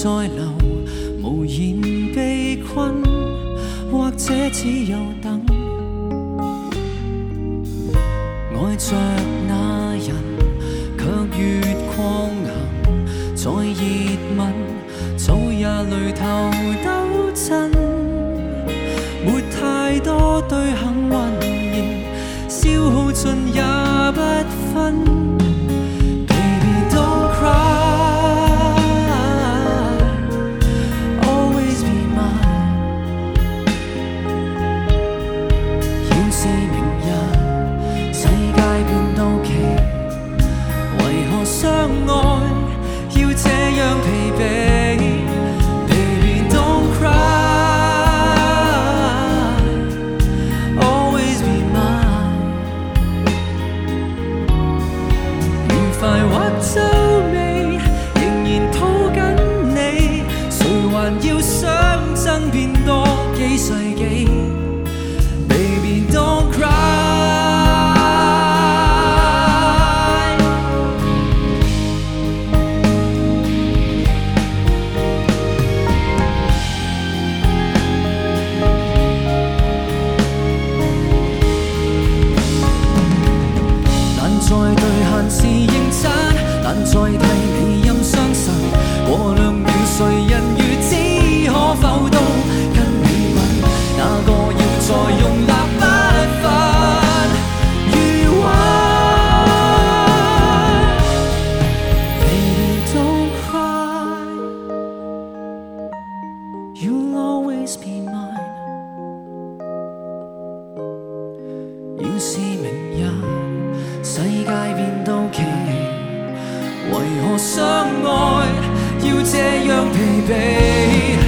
再留，無言被困，或者只有等。愛着那人，卻越狂行，在熱吻，早也淚頭抖震。沒太多對幸運兒，消耗盡也不分。相愛要這樣疲憊 ，Baby don't cry, always be mine。愉快或皺眉，仍然抱緊你，誰還要相爭變多幾世紀 ？Baby don't cry。在對限時認真，但再替你任傷神。過兩秒誰人如只可否都跟你吻？哪個要再用蠟筆粉餘溫 ？Baby don't cry, you'll always be mine。要是明日世界變到期，為何相愛要這樣疲憊？